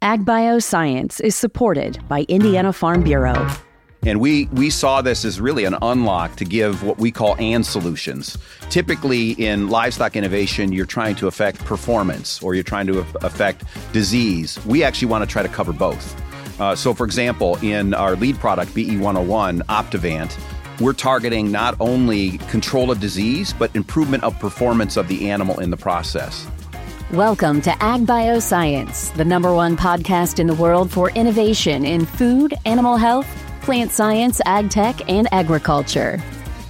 Ag Bioscience is supported by Indiana Farm Bureau. And we saw this as really an unlock to give what we call "and" solutions. Typically in livestock innovation, you're trying to affect performance or you're trying to affect disease. We actually want to try to cover both. So for example, in our lead product, BE101, Optivant, we're targeting not only control of disease, but improvement of performance of the animal in the process. Welcome to Ag Bioscience, the #1 podcast in the world for innovation in food, animal health, plant science, ag tech, and agriculture.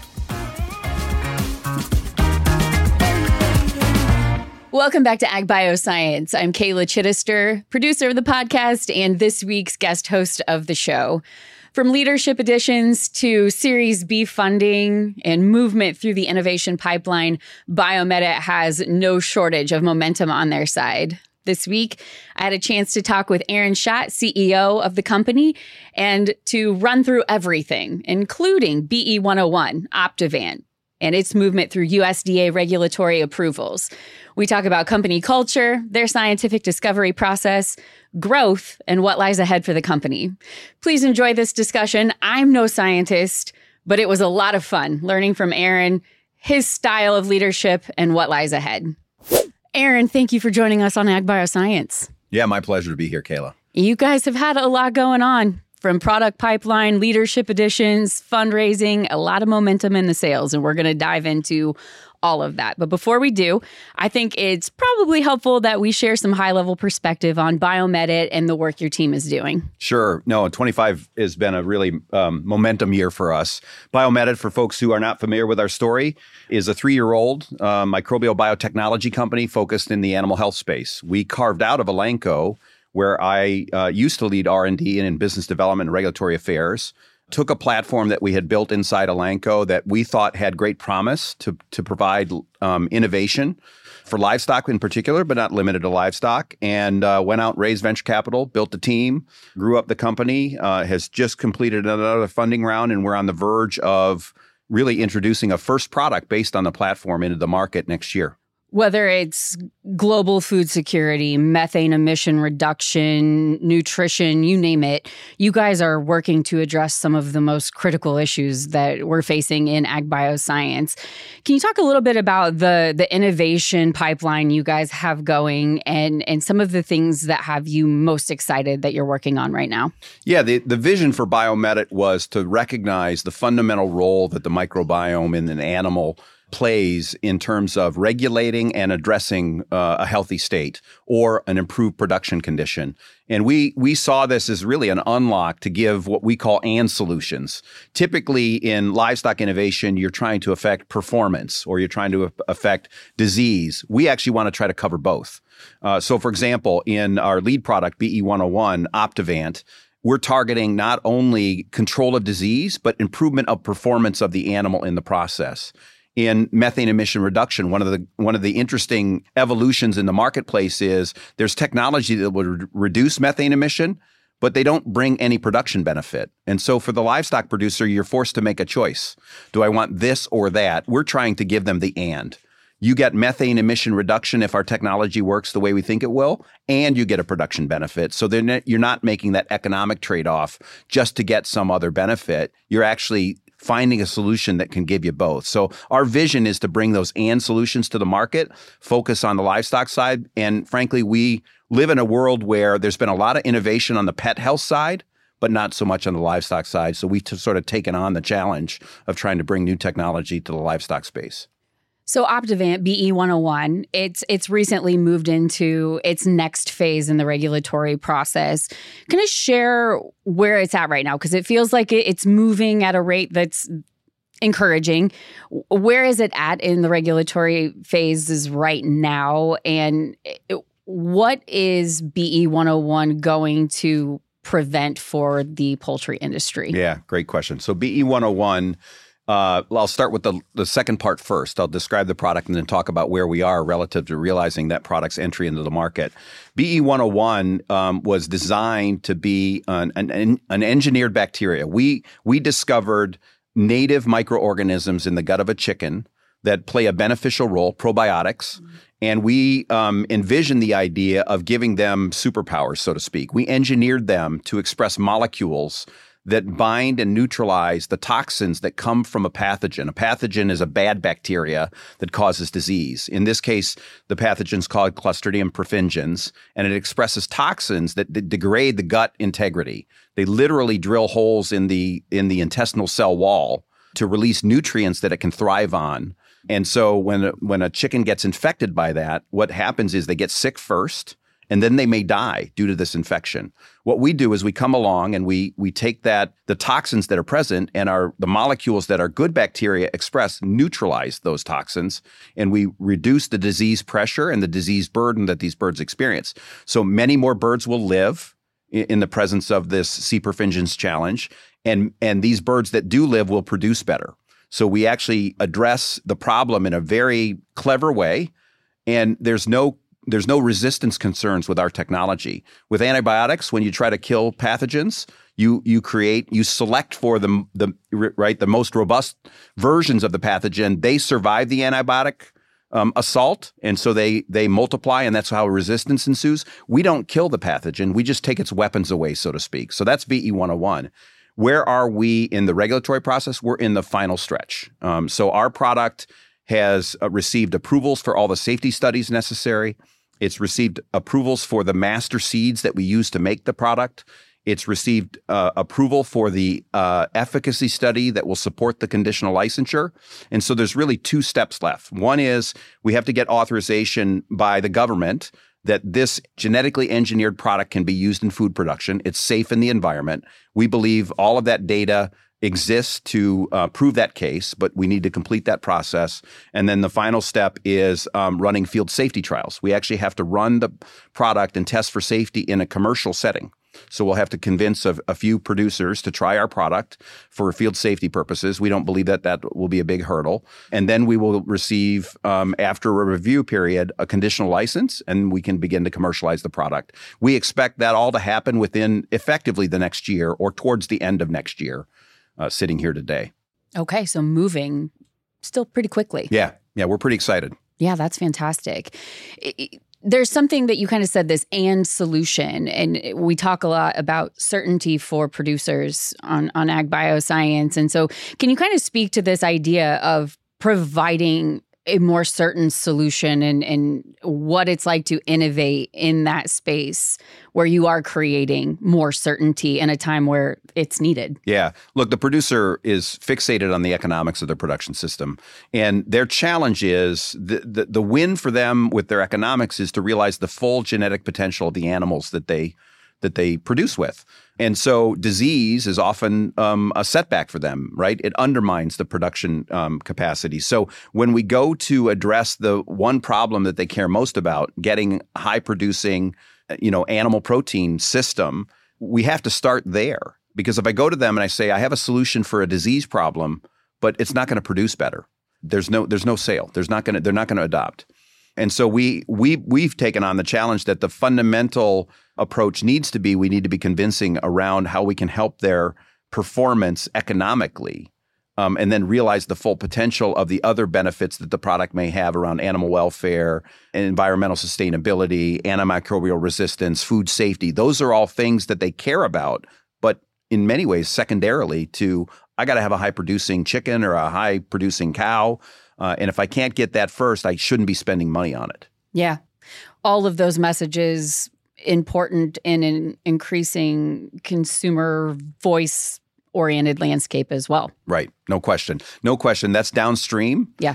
Welcome back to Ag Bioscience. I'm Kayla Chittister, producer of the podcast and this week's guest host of the show. From leadership additions to Series B funding and movement through the innovation pipeline, Biomedit has no shortage of momentum on their side. This week, I had a chance to talk with Aaron Schacht, CEO of the company, and to run through everything, including BE101, Optivant, and its movement through USDA regulatory approvals. We talk about company culture, their scientific discovery process, growth, and what lies ahead for the company. Please enjoy this discussion. I'm no scientist, but it was a lot of fun learning from Aaron, his style of leadership, and what lies ahead. Aaron, thank you for joining us on Ag Bioscience. Yeah, my pleasure to be here, Kayla. You guys have had a lot going on, from product pipeline, leadership additions, fundraising, a lot of momentum in the sales, and we're going to dive into all of that. But before we do, I think it's probably helpful that we share some high-level perspective on Biomedit and the work your team is doing. Sure. No, 25 has been a really momentum year for us. Biomedit, for folks who are not familiar with our story, is a 3-year-old microbial biotechnology company focused in the animal health space. We carved out of Elanco, where I used to lead R&D and in business development and regulatory affairs, took a platform that we had built inside Elanco that we thought had great promise to provide innovation for livestock in particular, but not limited to livestock, and went out, raised venture capital, built a team, grew up the company, has just completed another funding round, and we're on the verge of really introducing a first product based on the platform into the market next year. Whether it's global food security, methane emission reduction, nutrition, you name it, you guys are working to address some of the most critical issues that we're facing in ag bioscience. Can you talk a little bit about the innovation pipeline you guys have going and some of the things that have you most excited that you're working on right now? Yeah, the vision for Biomedit was to recognize the fundamental role that the microbiome in an animal plays in terms of regulating and addressing a healthy state or an improved production condition. And we saw this as really an unlock to give what we call "and" solutions. Typically in livestock innovation, you're trying to affect performance or you're trying to affect disease. We actually want to try to cover both. So for example, in our lead product, BE101, Optivant, we're targeting not only control of disease, but improvement of performance of the animal in the process. In methane emission reduction, one of the interesting evolutions in the marketplace is there's technology that would reduce methane emission, but they don't bring any production benefit. And so for the livestock producer, you're forced to make a choice. Do I want this or that? We're trying to give them the "and." You get methane emission reduction if our technology works the way we think it will, and you get a production benefit. So you're not making that economic trade-off just to get some other benefit. You're actually finding a solution that can give you both. So our vision is to bring those "and" solutions to the market, focus on the livestock side. And frankly, we live in a world where there's been a lot of innovation on the pet health side, but not so much on the livestock side. So we've sort of taken on the challenge of trying to bring new technology to the livestock space. So Optivant, BE101, it's recently moved into its next phase in the regulatory process. Can you share where it's at right now? Because it feels like it's moving at a rate that's encouraging. Where is it at in the regulatory phases right now? And what is BE101 going to prevent for the poultry industry? Yeah, great question. So BE101, I'll start with the second part first. I'll describe the product and then talk about where we are relative to realizing that product's entry into the market. BE101 was designed to be an engineered bacteria. We discovered native microorganisms in the gut of a chicken that play a beneficial role, probiotics. And we envisioned the idea of giving them superpowers, so to speak. We engineered them to express molecules that bind and neutralize the toxins that come from a pathogen. A pathogen is a bad bacteria that causes disease. In this case, the pathogen's called Clostridium perfringens, and it expresses toxins that degrade the gut integrity. They literally drill holes in the intestinal cell wall to release nutrients that it can thrive on. And so when a chicken gets infected by that, what happens is they get sick first, and then they may die due to this infection. What we do is we come along and we take the toxins that are present and the molecules that are good bacteria express, neutralize those toxins, and we reduce the disease pressure and the disease burden that these birds experience. So many more birds will live in the presence of this C. perfringens challenge, and these birds that do live will produce better. So we actually address the problem in a very clever way, and there's no resistance concerns with our technology. With antibiotics, when you try to kill pathogens, you select for the most robust versions of the pathogen. They survive the antibiotic assault, and so they multiply, and that's how resistance ensues. We don't kill the pathogen. We just take its weapons away, so to speak. So that's VE 101. Where are we in the regulatory process? We're in the final stretch. So our product has received approvals for all the safety studies necessary. It's received approvals for the master seeds that we use to make the product. It's received approval for the efficacy study that will support the conditional licensure. And so there's really two steps left. One is we have to get authorization by the government that this genetically engineered product can be used in food production. It's safe in the environment. We believe all of that data exists to prove that case, but we need to complete that process. And then the final step is running field safety trials. We actually have to run the product and test for safety in a commercial setting. So we'll have to convince a few producers to try our product for field safety purposes. We don't believe that will be a big hurdle. And then we will receive, after a review period, a conditional license, and we can begin to commercialize the product. We expect that all to happen within effectively the next year or towards the end of next year, sitting here today. Okay, so moving still pretty quickly. Yeah, we're pretty excited. Yeah, that's fantastic. There's something that you kind of said, this and solution, and we talk a lot about certainty for producers on Ag Bioscience. And so can you kind of speak to this idea of providing a more certain solution and what it's like to innovate in that space where you are creating more certainty in a time where it's needed? Yeah. Look, the producer is fixated on the economics of their production system. And their challenge is the win for them with their economics is to realize the full genetic potential of the animals that they produce with. And so disease is often a setback for them, right? It undermines the production capacity. So when we go to address the one problem that they care most about, getting high producing, animal protein system, we have to start there. Because if I go to them and I say, I have a solution for a disease problem, but it's not going to produce better, there's no sale. They're not going to adopt. And so we've taken on the challenge that the fundamental approach needs to be, we need to be convincing around how we can help their performance economically, and then realize the full potential of the other benefits that the product may have around animal welfare, environmental sustainability, antimicrobial resistance, food safety. Those are all things that they care about, but in many ways, secondarily to, I got to have a high-producing chicken or a high-producing cow. And if I can't get that first, I shouldn't be spending money on it. Yeah. All of those messages important in an increasing consumer voice-oriented landscape as well. Right. No question. That's downstream. Yeah.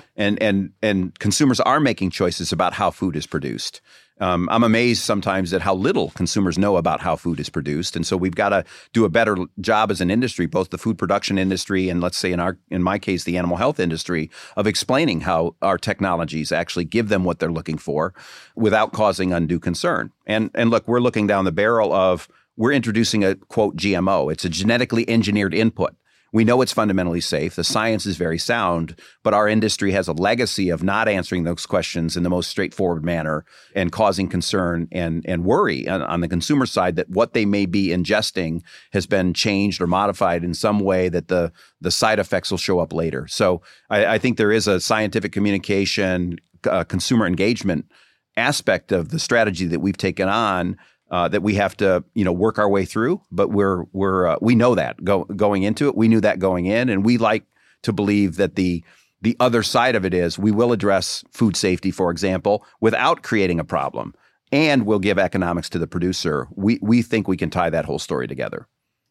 And consumers are making choices about how food is produced. I'm amazed sometimes at how little consumers know about how food is produced. And so we've got to do a better job as an industry, both the food production industry and let's say in my case, the animal health industry, of explaining how our technologies actually give them what they're looking for without causing undue concern. And look, we're looking down the barrel of, we're introducing a quote GMO. It's a genetically engineered input. We know it's fundamentally safe. The science is very sound, but our industry has a legacy of not answering those questions in the most straightforward manner and causing concern and worry on the consumer side that what they may be ingesting has been changed or modified in some way that the side effects will show up later. So I think there is a scientific communication, consumer engagement aspect of the strategy that we've taken on that we have to, work our way through. But we know that going into it. We knew that going in, and we like to believe that the other side of it is we will address food safety, for example, without creating a problem, and we'll give economics to the producer. We think we can tie that whole story together.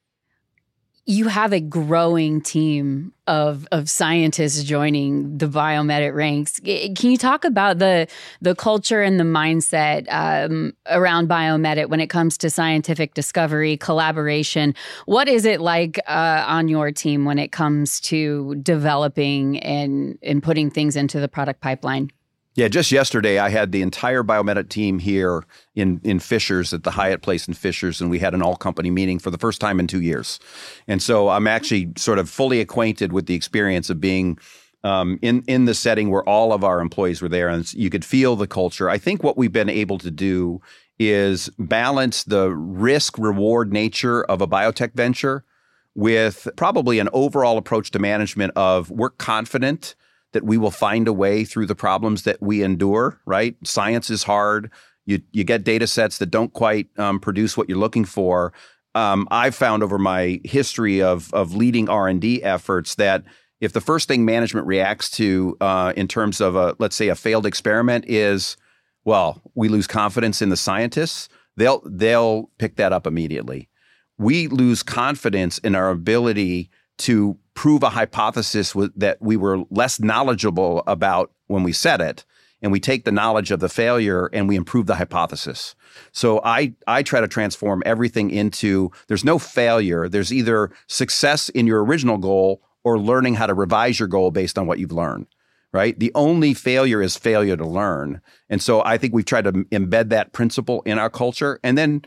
You have a growing team of scientists joining the Biomedic ranks. Can you talk about the culture and the mindset around Biomedic when it comes to scientific discovery, collaboration? What is it like on your team when it comes to developing and putting things into the product pipeline? Yeah, just yesterday, I had the entire Biomedic team here in Fishers at the Hyatt Place in Fishers, and we had an all-company meeting for the first time in 2 years. And so I'm actually sort of fully acquainted with the experience of being in the setting where all of our employees were there, and you could feel the culture. I think what we've been able to do is balance the risk-reward nature of a biotech venture with probably an overall approach to management of we're confident that we will find a way through the problems that we endure, right? Science is hard. You get data sets that don't quite produce what you're looking for. I've found over my history of leading R&D efforts that if the first thing management reacts to in terms of, let's say, a failed experiment is, well, we lose confidence in the scientists, they'll pick that up immediately. We lose confidence in our ability to prove a hypothesis that we were less knowledgeable about when we said it, and we take the knowledge of the failure and we improve the hypothesis. So I try to transform everything into there's no failure. There's either success in your original goal or learning how to revise your goal based on what you've learned, right? The only failure is failure to learn. And so I think we've tried to embed that principle in our culture. And then,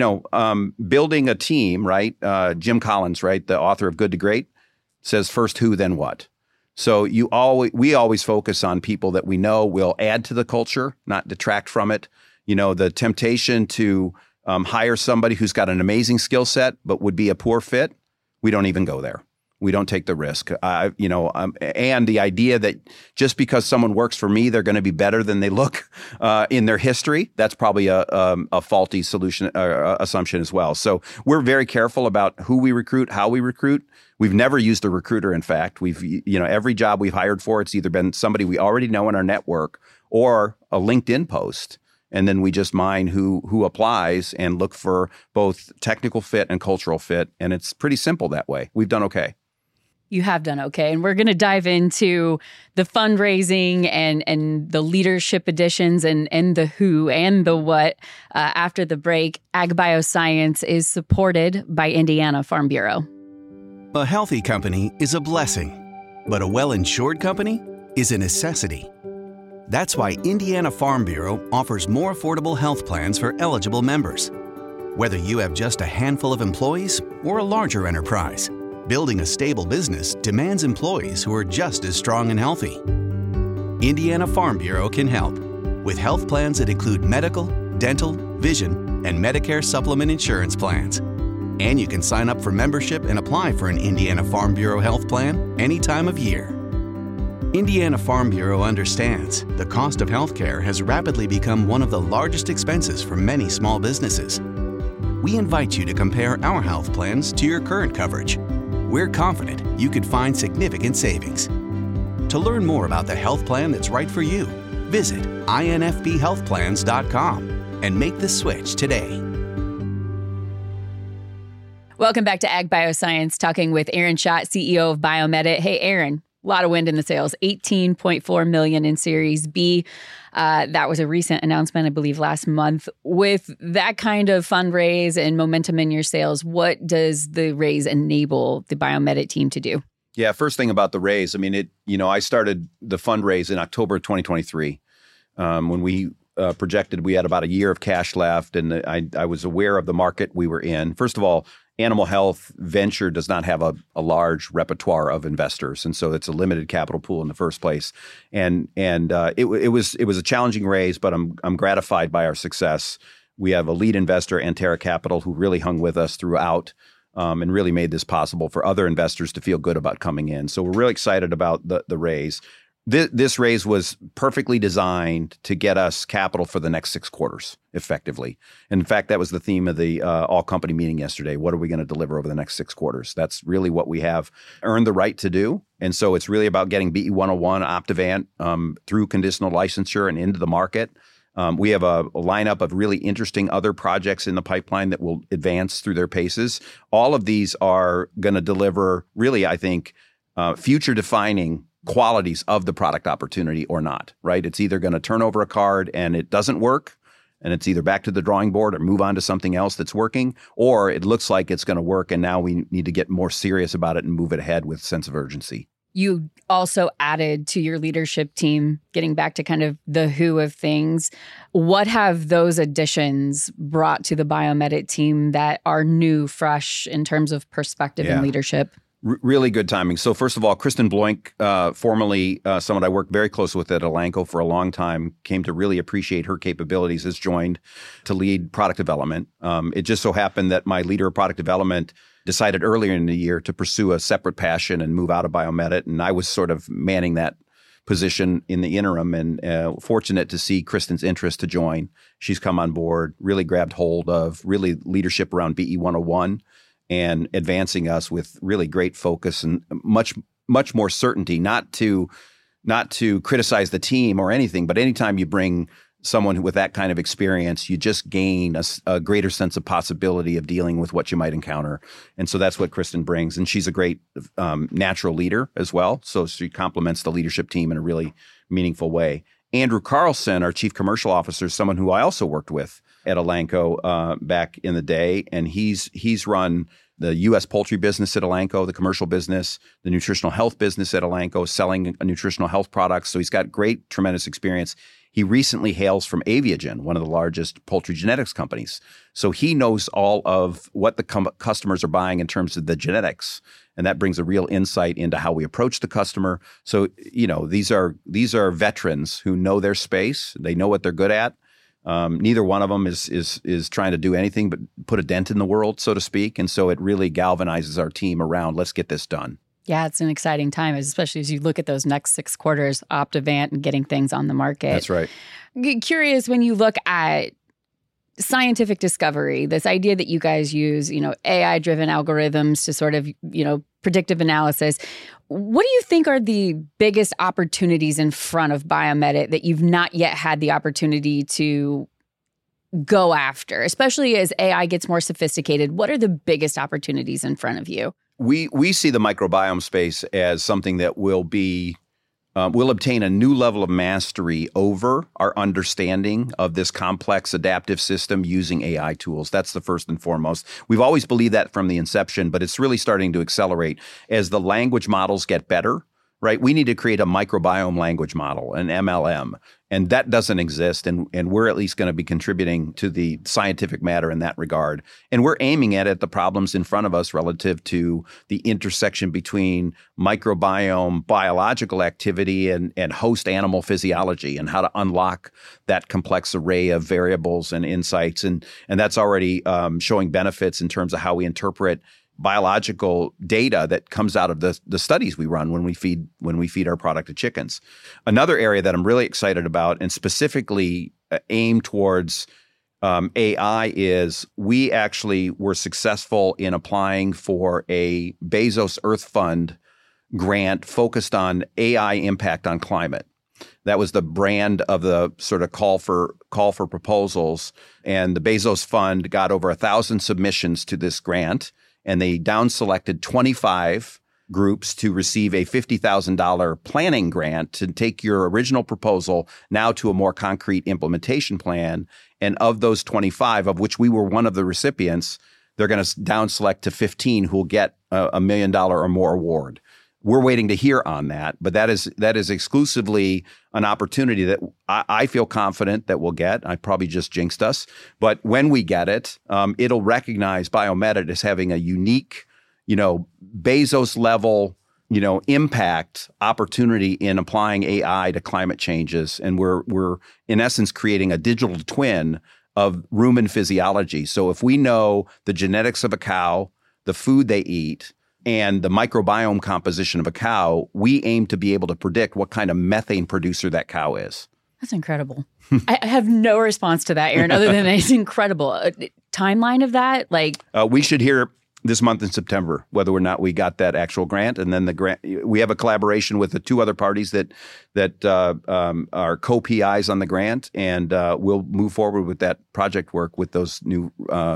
building a team, right? Jim Collins, right? The author of Good to Great says first who, then what. So we always focus on people that we know will add to the culture, not detract from it. The temptation to hire somebody who's got an amazing skill set but would be a poor fit, we don't even go there. We don't take the risk. And the idea that just because someone works for me, they're going to be better than they look in their history, that's probably a faulty solution assumption as well. So we're very careful about who we recruit, how we recruit. We've never used a recruiter, in fact. Every job we've hired for, it's either been somebody we already know in our network or a LinkedIn post. And then we just mine who applies and look for both technical fit and cultural fit. And it's pretty simple that way. We've done okay. You have done okay. And we're going to dive into the fundraising and the leadership additions and the who and the what after the break. Ag Bioscience is supported by Indiana Farm Bureau. A healthy company is a blessing, but a well-insured company is a necessity. That's why Indiana Farm Bureau offers more affordable health plans for eligible members. Whether you have just a handful of employees or a larger enterprise, building a stable business demands employees who are just as strong and healthy. Indiana Farm Bureau can help with health plans that include medical, dental, vision, and Medicare supplement insurance plans. And you can sign up for membership and apply for an Indiana Farm Bureau health plan any time of year. Indiana Farm Bureau understands the cost of healthcare has rapidly become one of the largest expenses for many small businesses. We invite you to compare our health plans to your current coverage. We're confident you could find significant savings. To learn more about the health plan that's right for you, visit infbhealthplans.com and make the switch today. Welcome back to Ag Bioscience, talking with Aaron Schacht, CEO of Biomedic. Hey, Aaron, a lot of wind in the sails, $18.4 million in Series B. That was a recent announcement, I believe, last month. With that kind of fundraise and momentum in your sales, what does the raise enable the Biomedic team to do? Yeah, first thing about the raise, I started the fundraise in October 2023 when we projected we had about a year of cash left, and I was aware of the market we were in. First of all, animal health venture does not have a large repertoire of investors, and so it's a limited capital pool in the first place. And it was a challenging raise, but I'm gratified by our success. We have a lead investor, Antara Capital, who really hung with us throughout and really made this possible for other investors to feel good about coming in. So we're really excited about the raise. This raise was perfectly designed to get us capital for the next 6 quarters, effectively. And in fact, that was the theme of the all-company meeting yesterday. What are we going to deliver over the next 6 quarters? That's really what we have earned the right to do. And so it's really about getting BE-101 Optavant through conditional licensure and into the market. We have a lineup of really interesting other projects in the pipeline that will advance through their paces. All of these are going to deliver, really, I think, future-defining qualities of the product opportunity or not, right? It's either going to turn over a card and it doesn't work, and it's either back to the drawing board or move on to something else that's working, or it looks like it's going to work and now we need to get more serious about it and move it ahead with sense of urgency. You also added to your leadership team, getting back to kind of the who of things. What have those additions brought to the Biomedit team that are new, fresh in terms of perspective and leadership? Really good timing. So first of all, Kristen Bloink, formerly someone I worked very close with at Elanco for a long time, came to really appreciate her capabilities, has joined to lead product development. It just so happened that my leader of product development decided earlier in the year to pursue a separate passion and move out of Biomedit, and I was sort of manning that position in the interim, and fortunate to see Kristen's interest to join. She's come on board, really grabbed hold of really leadership around BE-101, and advancing us with really great focus and much more certainty, not to criticize the team or anything, but anytime you bring someone with that kind of experience, you just gain a greater sense of possibility of dealing with what you might encounter. And so that's what Kristen brings. And she's a great natural leader as well. So she complements the leadership team in a really meaningful way. Andrew Carlson, our chief commercial officer, is someone who I also worked with at Elanco back in the day. And he's run the U.S. poultry business at Elanco, the commercial business, the nutritional health business at Elanco, selling nutritional health products. So he's got great, tremendous experience. He recently hails from Aviagen, one of the largest poultry genetics companies. So he knows all of what the customers are buying in terms of the genetics. And that brings a real insight into how we approach the customer. So, these are veterans who know their space. They know what they're good at. Neither one of them is trying to do anything but put a dent in the world, so to speak. And so it really galvanizes our team around, let's get this done. Yeah, it's an exciting time, especially as you look at those next 6 quarters, Optavant and getting things on the market. That's right. Curious, when you look at scientific discovery, this idea that you guys use, AI-driven algorithms to sort of, predictive analysis, what do you think are the biggest opportunities in front of Biomedit that you've not yet had the opportunity to go after, especially as AI gets more sophisticated? What are the biggest opportunities in front of you? We see the microbiome space as something that will obtain a new level of mastery over our understanding of this complex adaptive system using AI tools. That's the first and foremost. We've always believed that from the inception, but it's really starting to accelerate as the language models get better. Right? We need to create a microbiome language model, an MLM, and that doesn't exist. And we're at least going to be contributing to the scientific matter in that regard. And we're aiming at the problems in front of us relative to the intersection between microbiome biological activity and host animal physiology, and how to unlock that complex array of variables and insights. And that's already showing benefits in terms of how we interpret biological data that comes out of the studies we run when we feed our product to chickens. Another area that I'm really excited about, and specifically aimed towards AI, is we actually were successful in applying for a Bezos Earth Fund grant focused on AI impact on climate. That was the brand of the sort of call for proposals, and the Bezos Fund got over 1,000 submissions to this grant. And they down-selected 25 groups to receive a $50,000 planning grant to take your original proposal now to a more concrete implementation plan. And of those 25, of which we were one of the recipients, they're going to down-select to 15 who will get a $1 million or more award. we're waiting to hear on that. But that is exclusively an opportunity that I feel confident that we'll get. I probably just jinxed us. But when we get it, it'll recognize Biomet as having a unique, Bezos level, impact opportunity in applying AI to climate changes. And we're in essence creating a digital twin of rumen physiology. So if we know the genetics of a cow, the food they eat, and the microbiome composition of a cow, we aim to be able to predict what kind of methane producer that cow is. That's incredible. I have no response to that, Aaron, other than it's incredible. Timeline of that? We should hear this month in September whether or not we got that actual grant. And then the grant, we have a collaboration with the two other parties that are co-PIs on the grant, and we'll move forward with that project work with those new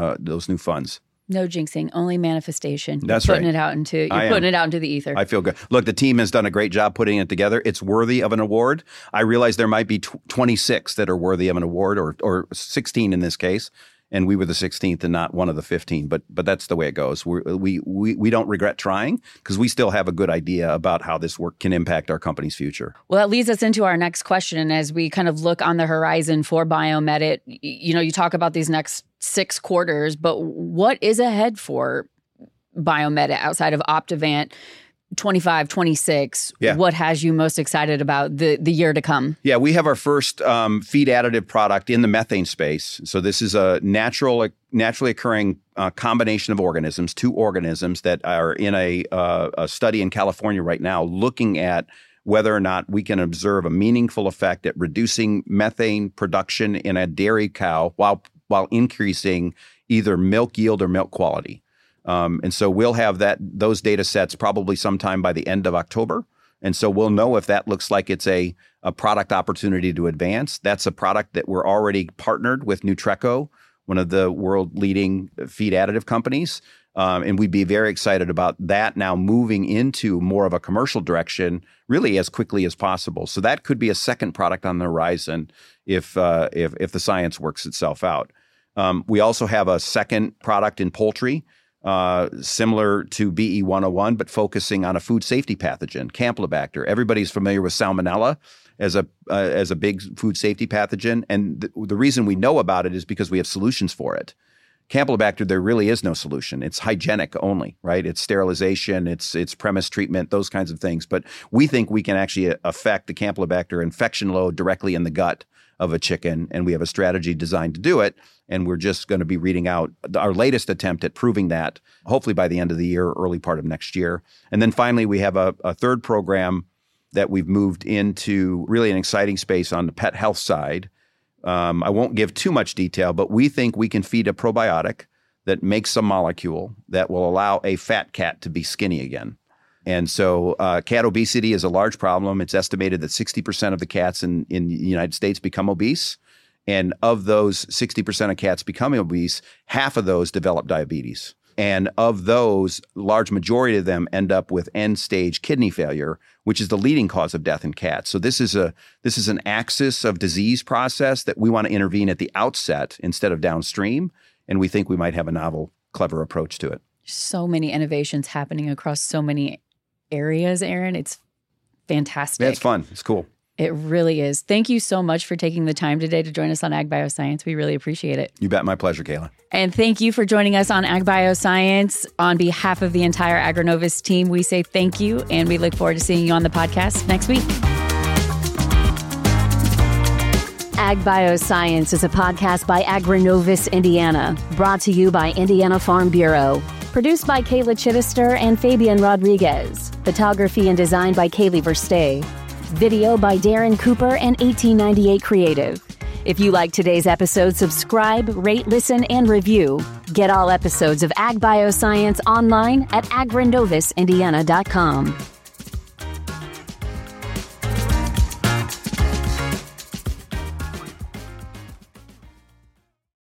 funds. No jinxing, only manifestation. That's you're right. Putting it out into the ether. I feel good. Look, the team has done a great job putting it together. It's worthy of an award. I realize there might be 26 that are worthy of an award, or 16 in this case, and we were the 16th and not one of the 15. But that's the way it goes. We don't regret trying because we still have a good idea about how this work can impact our company's future. Well, that leads us into our next question as we kind of look on the horizon for Biomet. You talk about these next 6 quarters, but what is ahead for Biomet outside of Optivant 25, 26? Yeah. What has you most excited about the year to come? Yeah, we have our first feed additive product in the methane space. So this is a naturally occurring combination of organisms, 2 organisms that are in a study in California right now looking at whether or not we can observe a meaningful effect at reducing methane production in a dairy cow while increasing either milk yield or milk quality. And so we'll have those data sets probably sometime by the end of October. And so we'll know if that looks like it's a product opportunity to advance. That's a product that we're already partnered with Nutreco, one of the world leading feed additive companies. And we'd be very excited about that now moving into more of a commercial direction really as quickly as possible. So that could be a second product on the horizon if the science works itself out. We also have a second product in poultry, similar to BE-101, but focusing on a food safety pathogen, Campylobacter. Everybody's familiar with Salmonella as a big food safety pathogen. And the reason we know about it is because we have solutions for it. Campylobacter, there really is no solution. It's hygienic only, right? It's sterilization, it's premise treatment, those kinds of things. But we think we can actually affect the Campylobacter infection load directly in the gut of a chicken, and we have a strategy designed to do it. And we're just going to be reading out our latest attempt at proving that, hopefully by the end of the year, early part of next year. And then finally, we have a third program that we've moved into really an exciting space on the pet health side. I won't give too much detail, but we think we can feed a probiotic that makes a molecule that will allow a fat cat to be skinny again. And so cat obesity is a large problem. It's estimated that 60% of the cats in the United States become obese. And of those 60% of cats becoming obese, half of those develop diabetes. And of those, large majority of them end up with end-stage kidney failure, which is the leading cause of death in cats. So this is an axis of disease process that we want to intervene at the outset instead of downstream. And we think we might have a novel, clever approach to it. So many innovations happening across so many areas, Aaron. It's fantastic. Yeah, it's fun. It's cool. It really is. Thank you so much for taking the time today to join us on Ag Bioscience. We really appreciate it. You bet. My pleasure, Kayla. And thank you for joining us on Ag Bioscience. On behalf of the entire Agronovus team, we say thank you, and we look forward to seeing you on the podcast next week. Ag Bioscience is a podcast by Agronovus Indiana, brought to you by Indiana Farm Bureau. Produced by Kayla Chittister and Fabian Rodriguez. Photography and design by Kaylee Verstay. Video by Darren Cooper and 1898 Creative. If you like today's episode, subscribe, rate, listen, and review. Get all episodes of Ag Bioscience online at agrinovusindiana.com.